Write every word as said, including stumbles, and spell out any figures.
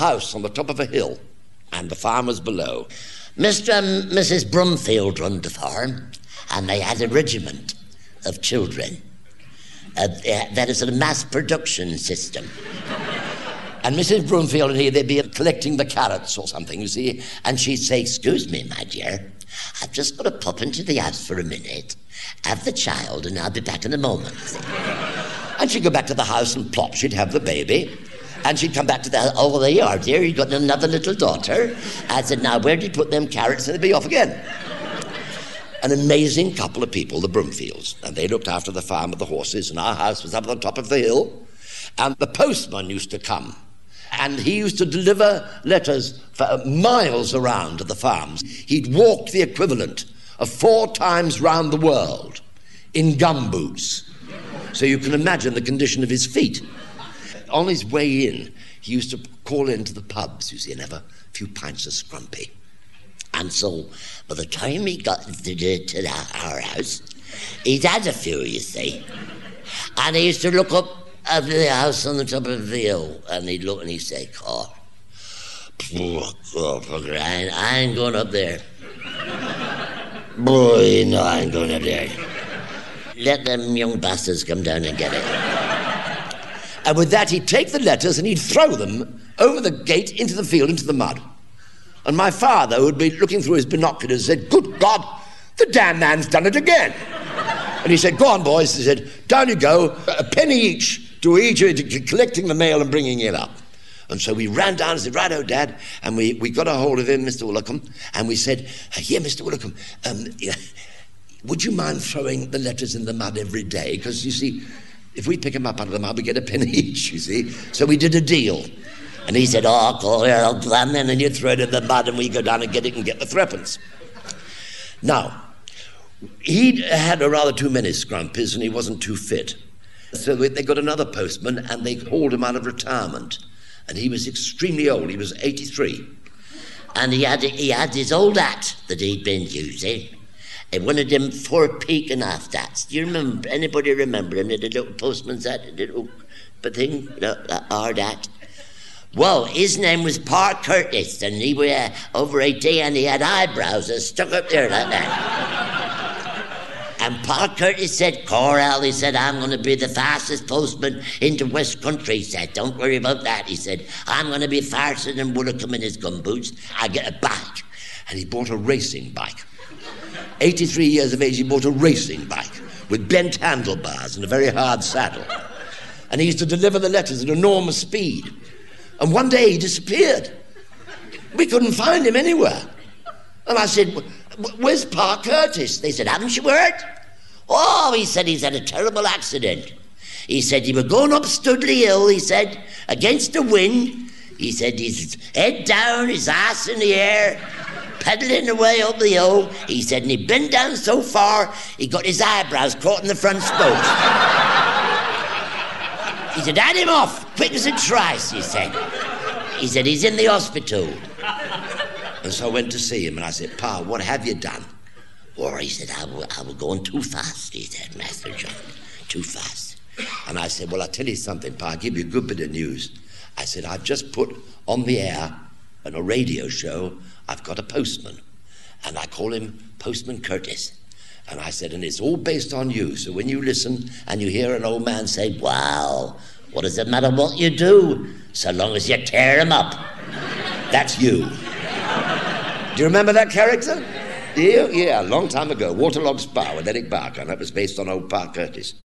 house on the top of a hill, and the farm was below. Mister and Missus Brumfield run the farm, and they had a regiment of children. Uh, that is a mass production system. And Missus Brumfield and he, they'd be collecting the carrots or something, you see, and she'd say, "Excuse me, my dear, I've just got to pop into the house for a minute, have the child, and I'll be back in a moment." And she'd go back to the house and plop, she'd have the baby. And she'd come back to the, "Oh, there you are, dear, you've got another little daughter." I said, "Now, where did you put them carrots?" And they'd be off again. An amazing couple of people, the Brumfields, and they looked after the farm with the horses, and our house was up on the top of the hill, and the postman used to come, and he used to deliver letters for miles around to the farms. He'd walk the equivalent of four times round the world in gumboots, so you can imagine the condition of his feet. On his way in, he used to call into the pubs, you see, and have a few pints of scrumpy. And so, by the time he got to, the, to the, our house, he'd had a few, you see. And he used to look up at the house on the top of the hill, and he'd look and he'd say, "Oh, poor, poor, poor, I, I ain't going up there. Boy, no, I ain't going up there. Let them young bastards come down and get it." And with that, he'd take the letters and he'd throw them over the gate into the field, into the mud. And my father, who'd be looking through his binoculars, said, "Good God, the damn man's done it again." And he said, "Go on, boys." He said, "Down you go, a penny each to each, collecting the mail and bringing it up." And so we ran down and said, "Righto, Dad." And we, we got a hold of him, Mister Woolacombe, and we said, "Yeah, Mister Woolacombe, um, yeah, would you mind throwing the letters in the mud every day? Because, you see, if we pick them up out of the mud, we get a penny each, you see." So we did a deal. And he said, "Oh, go here, I'll plan then, and you throw it in the mud, and we go down and get it and get the threepence." Now, he'd had a rather too many scrumpies, and he wasn't too fit. So they got another postman, and they hauled him out of retirement. And he was extremely old. He was eighty-three. And he had he had his old hat that he'd been using. And one of them four peak and half hats. Do you remember? Anybody remember him? The little postman's hat, the little thing, that hard hat. Well, his name was Pa Curtis, and he was uh, over eighty, and he had eyebrows that stuck up there like that. And Pa Curtis said, "Coral," he said, "I'm going to be the fastest postman into West Country." He said, "Don't worry about that." He said, "I'm going to be faster than Woolacombe in his gumboots. I get a bike." And he bought a racing bike. eighty-three years of age, he bought a racing bike with bent handlebars and a very hard saddle. And he used to deliver the letters at enormous speed. And one day he disappeared. We couldn't find him anywhere. And I said, "Where's Pa Curtis?" They said, "Haven't you heard?" "Oh," he said, "he's had a terrible accident." He said, "He was going up Studley Hill," he said, "against the wind." He said, "His head down, his ass in the air, pedaling away up the hill." He said, "And he bent down so far, he got his eyebrows caught in the front spokes." He said, "Add him off, quick as a trice," he said. He said, "He's in the hospital." And so I went to see him, and I said, "Pa, what have you done?" Or he said, I, w- I was going too fast," he said, "Master John, too fast." And I said, "Well, I'll tell you something, Pa, I'll give you a good bit of news." I said, "I've just put on the air, on a radio show, I've got a postman, and I call him Postman Curtis." And I said, "And it's all based on you, so when you listen and you hear an old man say, 'Wow, what does it matter what you do, so long as you tear him up?' That's you." Do you remember that character? Do you? Yeah, a long time ago, Waterlogg's Bar with Eric Barker, and that was based on old Pa Curtis.